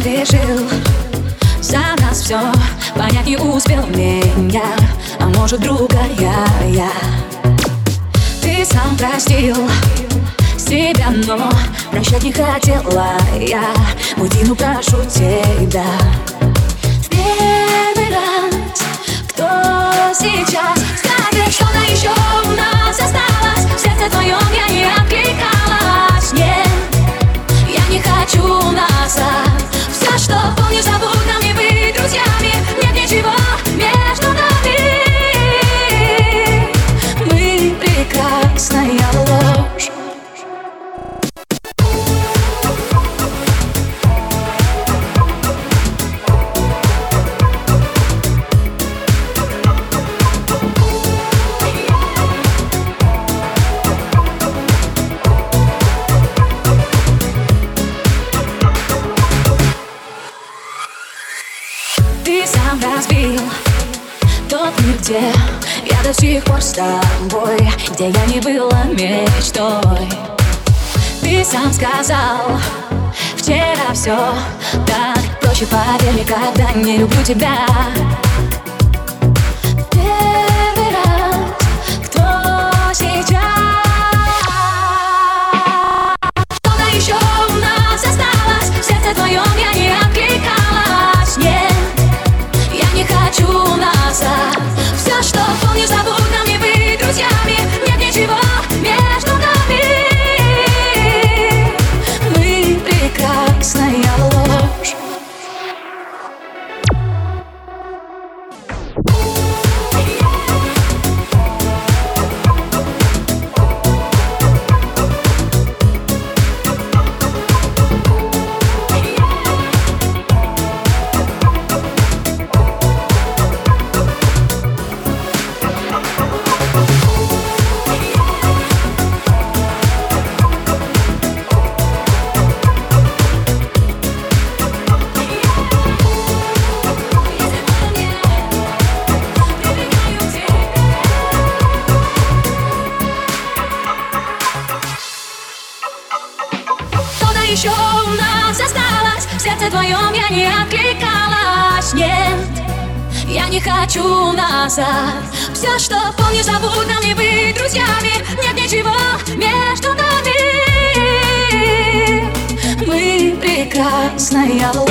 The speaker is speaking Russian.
решил за нас все понять не успел меня, а может другая я. Ты сам простил себя, но прощать не хотела я. Уйди, ну прошу тебя. В первый раз, кто сейчас скажет, что-то еще у нас осталось? В сердце твоем я не откликалась. Нет, я не хочу назад. Все, что помнишь, забудь, нам не быть друзьями. Нет ничего между нами. Мы прекрасная ложь. Ты сам разбил тот мир, где я до сих пор с тобой, где я не была мечтой. Ты сам сказал вчера все так проще, поверь, никогда не люблю тебя. Первый раз, кто сейчас? Что-то еще у нас осталось, в сердце твоем я не откликалась. Нет, я не хочу назад. Все, что помнишь, забудь, нам не быть друзьями. Нет ничего между нами. Мы прекрасная ложь. Еще у нас осталось, в сердце твоем я не откликалась. Нет, я не хочу назад. Все, что помнишь, забудь, нам не быть друзьями. Нет ничего между нами. Мы прекрасная ложь.